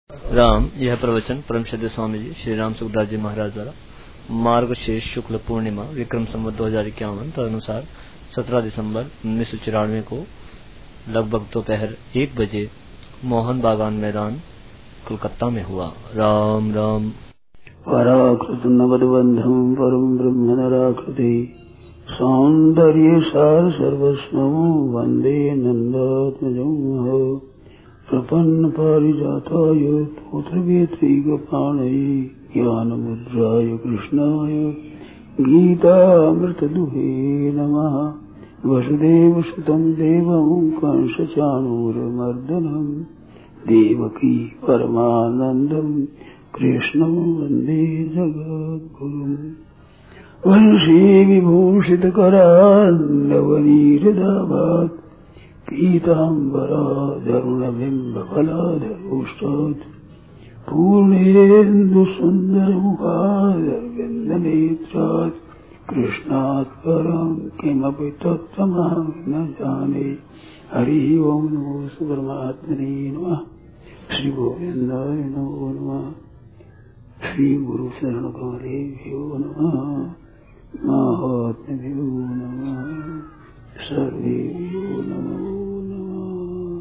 राम। यह प्रवचन परम श्रद्धेय स्वामी जी श्री राम सुखदास जी महाराज द्वारा मार्गशीर्ष शुक्ल पूर्णिमा विक्रम संवत 2051 तदनुसार 17 दिसंबर 1994 को लगभग दोपहर 1 बजे मोहन बागान मैदान कोलकाता में हुआ। राम राम। पराकृत नवदबंधम परम ब्रह्म नराकृति सौंदर्य सार सर्वस्वं वंदे नंदात्मजं प्रपन्न पारिजाताय पुत्रवेत्रैकपाणये ज्ञानमुद्राय कृष्णाय गीतामृतदुहे नमः। वसुदेवसुतं देवं कंसचाणूरमर्दनं देवकी परमानन्दं कृष्णं वन्दे जगद्गुरुम्। वंशी विभूषितकरान्नवनीरदाभात् पीताम्बराधरुणबिम्बफलाधरोष्टात् पूर्णेन्दुसुन्दरमुखादरविन्दनेत्रात् कृष्णात् परं किमपि तत्त्वमहं न जाने। हरि ओं नमो परमात्मने नमः। श्री गोविन्दाय नमो नमः। श्री गुरु शरण कमलेभ्यो नमः। महात्म्यो नमः। सर्वेभ्यो नमो नमः।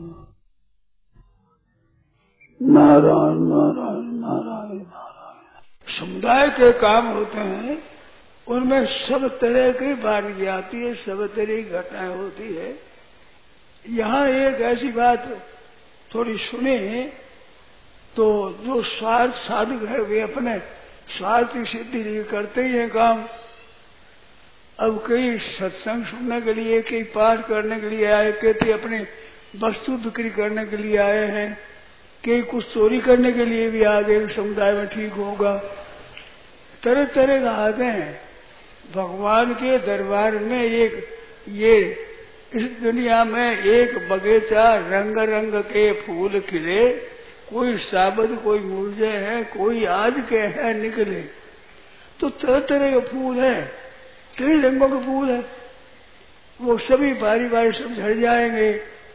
नारायण नारायण नारायण नारायण। समुदाय के काम होते हैं, उनमें सब तरह की बारी आती है, सब तरह की घटनाएं होती है। यहाँ एक ऐसी बात थोड़ी सुने तो जो स्वार्थ साधक है वे अपने स्वार्थ की सिद्धि लिए करते ही हैं काम। अब कई सत्संग सुनने के लिए, कई पाठ करने के लिए आए, कहते अपने वस्तु बिक्री करने के लिए आए हैं, कई कुछ चोरी करने के लिए भी आ गए, समुदाय में ठीक होगा। तरह तरह का आते हैं। भगवान के दरबार में ये इस दुनिया में एक बगीचा रंग रंग के फूल खिले, कोई साबत कोई मुरझे हैं, कोई आज के हैं निकले। तो तरह तरह के फूल है, कई रंगों के फूल है, वो सभी बारी बारी सब झड़ जाएंगे,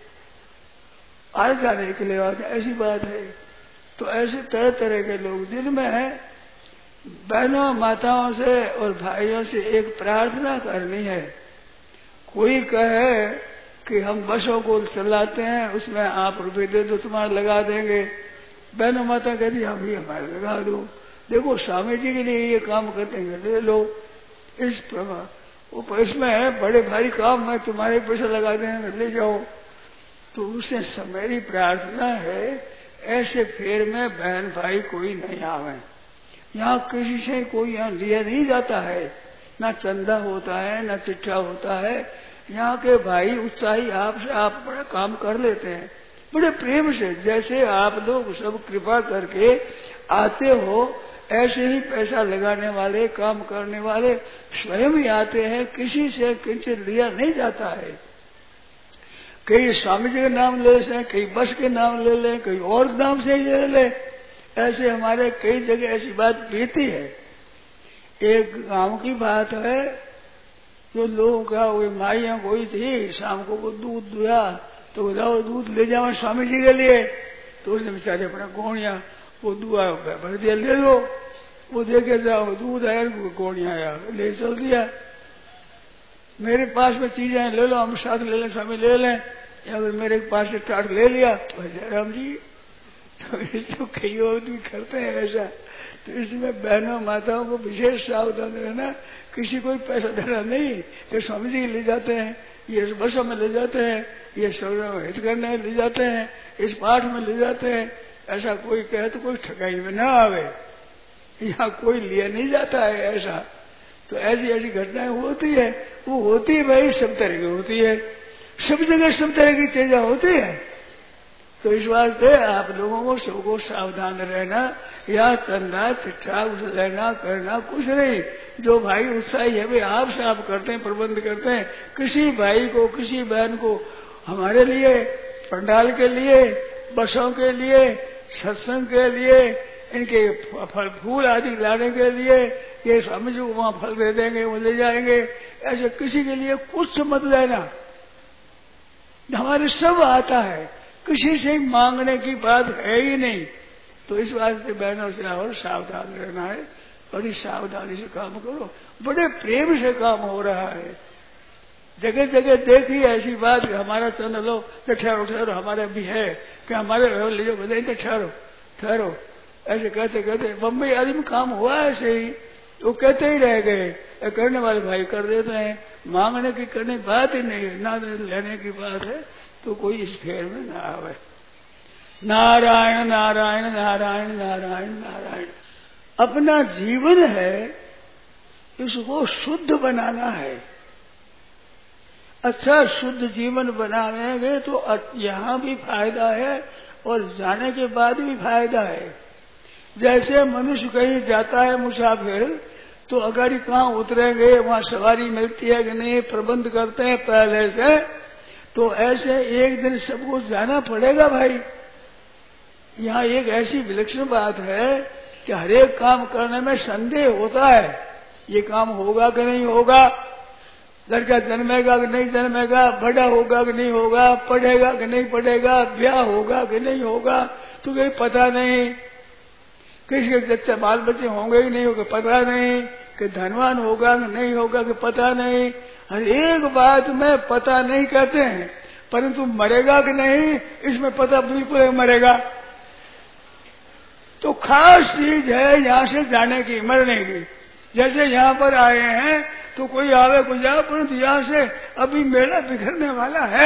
आज जाने के लिए ऐसी बात है। तो ऐसे तरह तरह के लोग जिनमें है बहनों माताओं से और भाइयों से एक प्रार्थना करनी है। कोई कहे कि हम बसों को चलाते हैं, उसमें आप रुपए दे दो तुम्हारे लगा देंगे। बहनों माता कहती हम ही हमारे लगा दो। देखो स्वामी जी के लिए ये काम करते हैं, ले लो। इस प्रकार इसमें बड़े भारी काम है, तुम्हारे पैसे लगा देंगे, ले जाओ। तो उससे मेरी प्रार्थना है ऐसे फेर में बहन भाई कोई नहीं आवे। यहाँ किसी से कोई यहाँ लिया नहीं जाता है, ना चंदा होता है, ना चिट्ठा होता है। यहाँ के भाई उत्साही आपसे आप बड़ा काम कर लेते हैं, बड़े प्रेम से। जैसे आप लोग सब कृपा करके आते हो, ऐसे ही पैसा लगाने वाले, काम करने वाले स्वयं ही आते हैं। किसी से किंचित लिया नहीं जाता है। कई स्वामी जी के नाम ले लें, कई बस के नाम ले लें, कई और नाम से ले लें। ऐसे हमारे कई जगह ऐसी बात बीती है। एक गांव की बात है, जो लोगों का वो माइयां कोई थी, शाम को वो दूध दुया तो जाओ दूध ले जाओ स्वामी जी के लिए। तो उसने बेचारे अपना गोणिया वो दुआ भर दिया, ले लो। वो देखे जाओ दूध आया, गोणिया आया, ले चल दिया। मेरे पास में चीजें ले लो, हम साथ ले लें, स्वामी ले लें। या अगर मेरे पास से चाट ले लिया तो जयराम जी। तो कई और भी करते हैं ऐसा। तो इसमें बहनों माताओं को विशेष सावधान रहना, किसी को पैसा देना नहीं। ये स्वामी जी ले जाते हैं, ये बसों में ले जाते हैं, ये हित करने ले जाते हैं, इस पाठ में ले जाते हैं। ऐसा कोई कहे तो कोई ठगाई में ना आवे। यहाँ कोई लिया नहीं जाता है ऐसा। तो ऐसी ऐसी घटनाएं होती है। वो होती है भाई, सब तरह की होती है, सब जगह सब तरह की चीजें होती है। तो इस वास्ते आप लोगों को सबको सावधान रहना। या चंदा चिट्ठा लेना करना कुछ नहीं। जो भाई उत्साही है वे आपसे आप करते हैं, प्रबंध करते हैं। किसी भाई को, किसी बहन को हमारे लिए, पंडाल के लिए, बसों के लिए, सत्संग के लिए, इनके फल फूल आदि लाने के लिए, ये स्वामी जी को वहां फल दे देंगे, वो ले जाएंगे, ऐसे किसी के लिए कुछ मत लेना। हमारे सब आता है, किसी से मांगने की बात है ही नहीं। तो इस वास्ते बहनों से और सावधान रहना है, बड़ी सावधानी से काम करो। बड़े प्रेम से काम हो रहा है। जगह जगह देखी ऐसी बात कि हमारा चंद लो तो ठहरो ठहरो, हमारा भी है कि हमारे ले जाओ बताइए तो ठहरो ठहरो, ऐसे कहते कहते बम्बई आदि में काम हुआ ऐसे ही, तो कहते ही रह गए। करने वाले भाई कर देते हैं, मांगने की करने की बात ही नहीं है, ना लेने की बात है, तो कोई इस फेर में ना आवे। नारायण नारायण नारायण नारायण नारायण। अपना जीवन है इसको शुद्ध बनाना है। अच्छा शुद्ध जीवन बनाएंगे तो यहाँ भी फायदा है और जाने के बाद भी फायदा है। जैसे मनुष्य कहीं जाता है मुसाफिर, तो अगर कहाँ उतरेंगे, वहाँ सवारी मिलती है कि नहीं, प्रबंध करते हैं पहले से, तो ऐसे एक दिन सबको जाना पड़ेगा भाई। यहाँ एक ऐसी विलक्षण बात है कि हरेक काम करने में संदेह होता है, ये काम होगा कि नहीं होगा, लड़का जन्मेगा कि नहीं जन्मेगा, बड़ा होगा कि नहीं होगा, पढ़ेगा कि नहीं पढ़ेगा, ब्याह होगा कि नहीं होगा, तो कहीं पता नहीं, किसी के बच्चे बाल बच्चे होंगे कि नहीं होंगे पता नहीं, कि धनवान होगा कि नहीं होगा कि पता नहीं। हर एक बात में पता नहीं कहते हैं, परंतु मरेगा कि नहीं इसमें पता बिल्कुल है मरेगा। तो खास चीज है यहाँ से जाने की, मरने की। जैसे यहाँ पर आए हैं तो कोई आवे कोई जाए, परंतु यहाँ से अभी मेला बिखरने वाला है।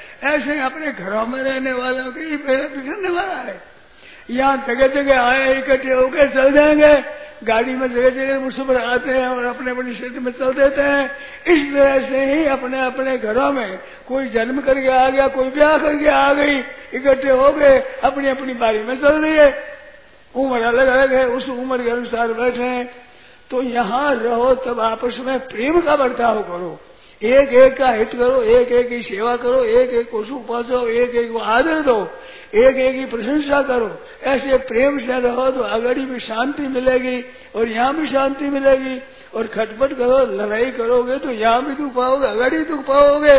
ऐसे अपने घरों में रहने वालों की मेला बिखरने वाला है। यहाँ जगह जगह आए इकट्ठे होकर चल जाएंगे, गाड़ी में जगह जगह मुझसे आते हैं और अपने अपने क्षेत्र में चल देते हैं। इस तरह से ही अपने अपने घरों में कोई जन्म करके आ गया, कोई ब्याह करके आ गई, इकट्ठे हो गए, अपनी अपनी बारी में चल रही है। उम्र अलग अलग है, उस उम्र के अनुसार बैठे हैं। तो यहाँ रहो तब आपस में प्रेम का बर्ताव करो, एक एक का हित करो, एक एक की सेवा करो, एक एक को सुख पहुंचाओ, एक एक को आदर दो, एक एक की प्रशंसा करो। ऐसे प्रेम से रहो तो अगड़ी भी शांति मिलेगी और यहाँ भी शांति मिलेगी। और खटपट करो, लड़ाई करोगे तो यहाँ भी दुख पाओगे, अगड़ी दुख पाओगे।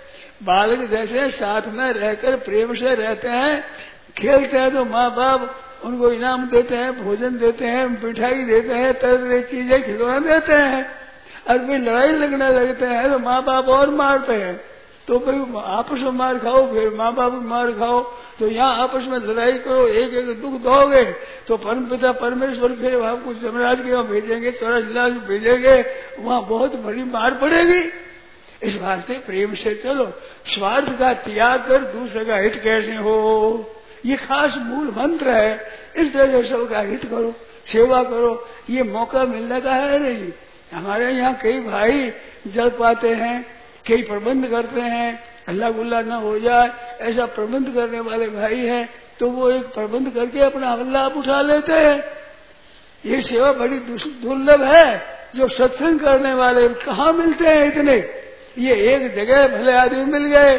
बालक जैसे साथ में रहकर प्रेम से रहते हैं, खेलते हैं, तो माँ बाप उनको इनाम देते हैं, भोजन देते हैं, मिठाई देते हैं, तरह तरह चीजें खिलौना देते हैं। और फिर लड़ाई लगने लगते हैं तो माँ बाप और मारते हैं, तो भाई आपस में मार खाओ, फिर माँ बाप मार खाओ। तो यहाँ आपस में लड़ाई करो, एक एक दुख दोगे तो परम पिता परमेश्वर फिर आपको जमराज के वहाँ भेजेंगे, 84 लाख भेजेंगे, वहाँ बहुत बड़ी मार पड़ेगी। इस वास्ते प्रेम से चलो, स्वार्थ का त्याग कर दूसरे का हित कैसे हो, ये खास मूल मंत्र है। इस तरह से सबका हित करो, सेवा करो, ये मौका मिलने का है नहीं। हमारे यहाँ कई भाई जल पाते हैं, कई प्रबंध करते हैं, अल्लाह गुल्ला न हो जाए ऐसा प्रबंध करने वाले भाई हैं, तो वो एक प्रबंध करके अपना लाभ उठा लेते हैं। ये सेवा बड़ी दुर्लभ है। जो सत्संग करने वाले कहाँ मिलते हैं इतने, ये एक जगह भले आदमी मिल गए।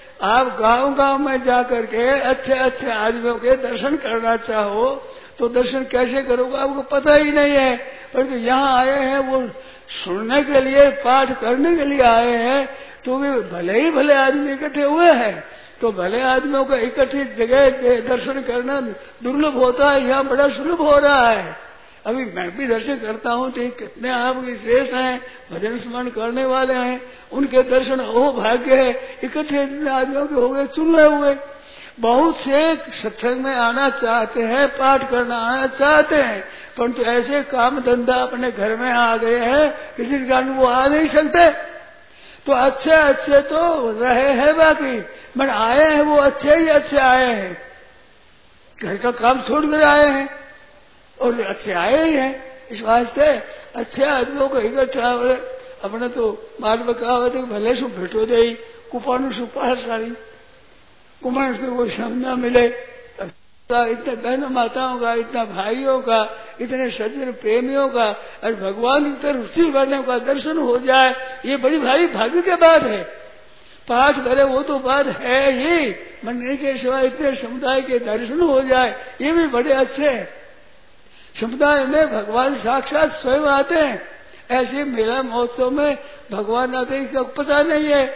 आप गांव गांव में जाकर के अच्छे अच्छे आदमियों के दर्शन करना चाहो तो दर्शन कैसे करोगे, आपको पता ही नहीं है। परंतु यहाँ आए हैं वो सुनने के लिए, पाठ करने के लिए आए हैं, तो वे भले ही भले आदमी इकट्ठे हुए हैं। तो भले आदमियों का इकट्ठी जगह दर्शन करना दुर्लभ होता है, यहाँ बड़ा सुलभ हो रहा है। अभी मैं भी दर्शन करता हूँ तो कितने आपके श्रेष्ठ हैं, भजन स्मरण करने वाले हैं, उनके दर्शन ओ भाग्य है। इकट्ठे इतने आदमियों के हो गए, चुन रहे हुए। बहुत से सत्संग में आना चाहते हैं, पाठ करना आना चाहते हैं, परंतु ऐसे काम धंधा अपने घर में आ गए हैं, किसी कारण वो आ नहीं सकते। तो अच्छे अच्छे तो रहे हैं, बाकी मन आए हैं वो अच्छे ही अच्छे आए हैं, घर का काम छोड़ कर आए हैं और अच्छे आए ही हैं। इस वास्ते अच्छे आदमियों को इकट्ठा अपने तो माल में कहा तो भले सु भेटो दे कुपानु सु पासारी कुमार से वो समझ मिले। इतने बहनों माताओं का, इतना भाइयों का, इतने सज्जन प्रेमियों का और भगवान की तरफ रुचि वालों का दर्शन हो जाए, ये बड़ी भारी भाग्य की बात है। पाठ करे वो तो बात है ही, मंदिर के सिवा इतने समुदाय के दर्शन हो जाए ये भी बड़े अच्छे हैं। समुदाय में भगवान साक्षात स्वयं आते हैं। ऐसे मेला महोत्सव में भगवान आते हैं, पता नहीं है।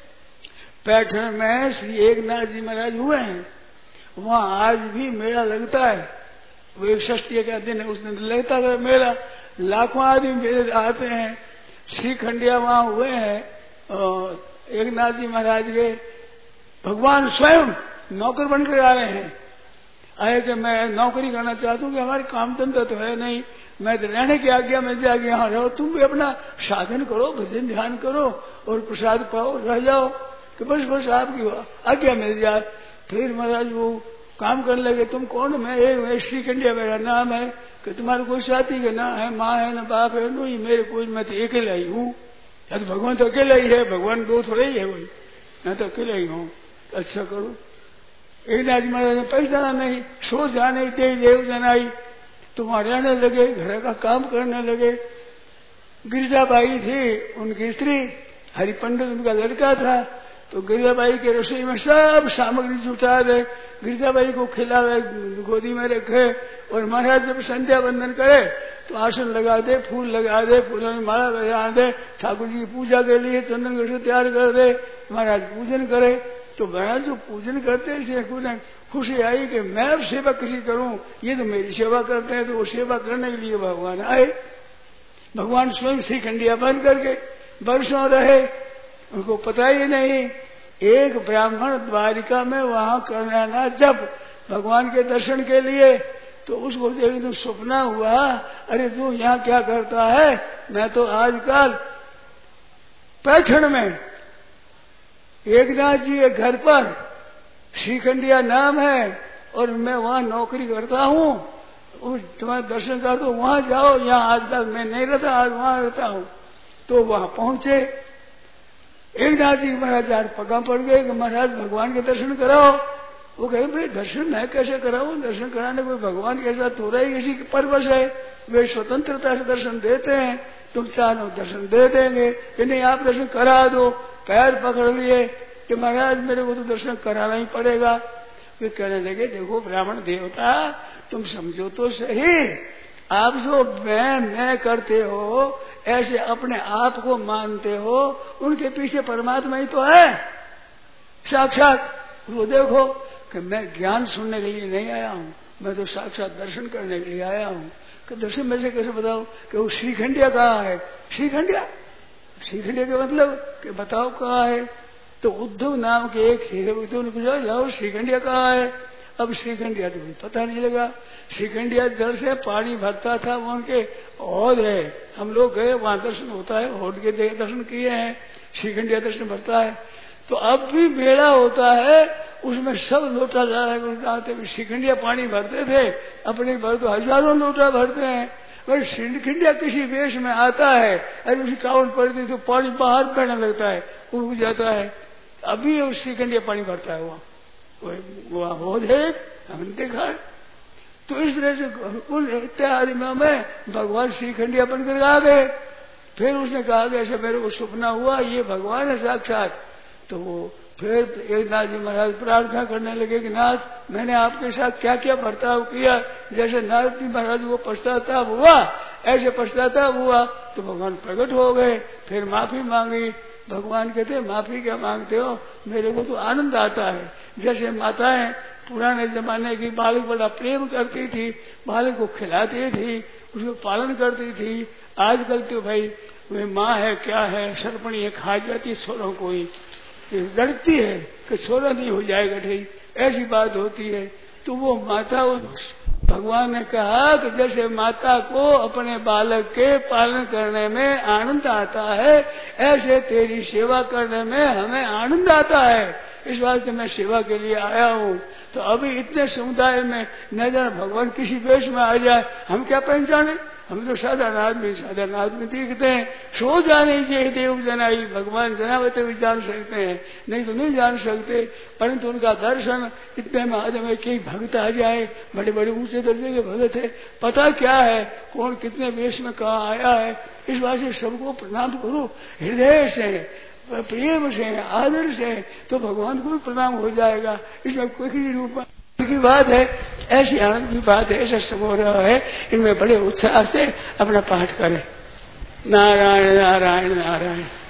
पैठन में श्री एकनाथ जी महाराज हुए हैं, वहाँ आज भी मेला लगता है। वो एक षष्ठी का दिन है, उस दिन लगता है मेला, लाखों आदमी मेले आते हैं। श्री खंडिया वहां हुए हैं, एक नाथ जी महाराज के भगवान स्वयं नौकर बनकर आ रहे हैं। आए कि मैं नौकरी करना चाहता हूँ कि हमारे काम धंधा तो है नहीं, मैं तो रहने की आज्ञा में जाके यहाँ रहो, तुम भी अपना साधन करो, भजन ध्यान करो और प्रसाद पाओ, रह जाओ, कि बस आपकी आज्ञा मिल जाए। फिर महाराज वो काम करने लगे। तुम कौन? मैं श्री खंडिया मेरा नाम है। कि तुम्हारे कोई साथी का ना है, माँ है, ना बाप है, नहीं मेरे कोई, मैं तो अकेला ही हूँ। या तो भगवान तो अकेला ही है, भगवान दो थोड़े ही है कोई, मैं तो अकेला ही हूँ। अच्छा करो। एक नाथ महाराज ने पैसा नहीं, सो जाने दे देव जनाई, तो वहां रहने लगे, घर का काम करने लगे। गिरजाबाई थी उनकी स्त्री, हरि पंडित उनका लड़का था, तो गिरजाबाई के रसोई में सब सामग्री जुटा दे, गिरजाबाई को खिलावे, गोदी में रखे, और महाराज जब संध्या वंदन करे तो आसन लगा दे, फूल लगा दे, फूलों में माला लगा दे, ठाकुर जी की पूजा के लिए चंदन घट तैयार कर दे, महाराज पूजन करे। तो महाराज जो पूजन करते हैं खुशी आई कि मैं अब सेवा किसी करूं, ये तो मेरी सेवा करते हैं, तो वो सेवा करने के लिए भगवान आए। भगवान स्वयं श्री खंडिया बन करके वर्षों रहे, उनको पता ही नहीं। एक ब्राह्मण द्वारिका में वहां करना जब भगवान के दर्शन के लिए, तो उसको एक दिन सपना हुआ, अरे तू यहाँ क्या करता है? मैं तो आजकल पैठण में एक नाथ जी के घर पर श्रीखंडिया नाम है और मैं वहां नौकरी करता हूँ, तुम्हारे दर्शन कर दो, वहां जाओ, यहाँ आज तक मैं नहीं रहता, आज वहां रहता हूँ। तो वहां पहुंचे। एक नाथ जी महाराज आज पगा पड़ गए कि महाराज भगवान के दर्शन कराओ। वो कहे भाई दर्शन मैं कैसे कराऊं, दर्शन कराने कोई भगवान के साथ थोड़ा ही किसी की परवश है, वे स्वतंत्रता से दर्शन देते हैं, तुम चाहो दर्शन दे देंगे कि नहीं आप दर्शन करा दो। पैर पकड़ लिए कि महाराज मेरे को तो दर्शन कराना ही पड़ेगा। वे कहने लगे देखो ब्राह्मण देवता, तुम समझो तो सही, आप जो मैं करते हो, ऐसे अपने आप को मानते हो, उनके पीछे परमात्मा ही तो है साक्षात। वो देखो कि मैं ज्ञान सुनने के लिए नहीं आया हूँ, मैं तो साक्षात दर्शन करने के लिए आया हूँ। कि दर्शन में से कैसे बताओ कि वो श्रीखंडिया कहाँ है? श्रीखंडिया के मतलब कि बताओ कहाँ है? तो उद्धव नाम के एक हीरे उद्धव ने पूछा लाओ श्रीखंडिया कहाँ है? अब श्रीखंडिया तो पता नहीं लगा। श्रीखंडिया जल से पानी भरता था, वहां के हौद है, हम लोग गए वहां दर्शन होता है, हौद के दर्शन किए हैं, श्रीखंडिया दर्शन भरता है। तो अब भी मेला होता है, उसमें सब लोटा जाते श्रीखंडिया पानी भरते थे, अपने भर तो हजारों लोटा भरते हैं। पर श्रीखंडिया किसी वेश में आता है, अरे उसकी कावड़ पड़ती तो पानी बाहर बहने लगता है, उग जाता है। अभी वो श्रीखंडिया पानी भरता है वहाँ हो है, हमने देखा है। तो इस तरह से उन इत्यादि में भगवान श्रीखंडिया बनकर आ गए। फिर उसने कहा कि ऐसे मेरे को सपना हुआ, ये भगवान है साक्षात। तो वो फिर एक नाथ जी महाराज प्रार्थना करने लगे कि नाथ मैंने आपके साथ क्या क्या बर्ताव किया, जैसे नाथ जी महाराज वो पश्चाताप हुआ, ऐसे पश्चाताप हुआ तो भगवान प्रकट हो गए। फिर माफी मांगी। भगवान कहते माफी क्या मांगते हो, मेरे को तो आनंद आता है। जैसे माताएं पुराने जमाने की बालक बड़ा प्रेम करती थी, बालक को खिलाती थी, उसको पालन करती थी। आजकल तो भाई वे माँ है क्या है, सरपणी है, खा जाती सोरों को ही, डरती है कि सोरा नहीं हो जाएगा, ठीक ऐसी बात होती है। तो वो माता, भगवान ने कहा कि जैसे माता को अपने बालक के पालन करने में आनंद आता है, ऐसे तेरी सेवा करने में हमें आनंद आता है। इस वास्ते मैं सेवा के लिए आया हूँ। तो अभी इतने समुदाय में न जाने भगवान किसी वेश में आ जाए, हम क्या पहचाने, हम तो साधारण आदमी दिखते हैं। सो जाने ये देव जनाई, भगवान जनावते भी जान सकते हैं, नहीं तो नहीं जान सकते। परंतु उनका दर्शन इतने में आदमी कई भक्त आ जाए, बड़े बड़े ऊंचे दर्जे के भगत है, पता क्या है कौन कितने वेश में कहाँ आया है। इस वास्ते सबको प्रणाम करो हृदय से, प्रेम से, आदर से, तो भगवान को भी प्रणाम हो जाएगा। इसमें कोई रूप की बात है, ऐसी आनंद की बात है, ऐसा समारोह है। इनमें बड़े उत्साह से अपना पाठ करें। नारायण नारायण नारायण।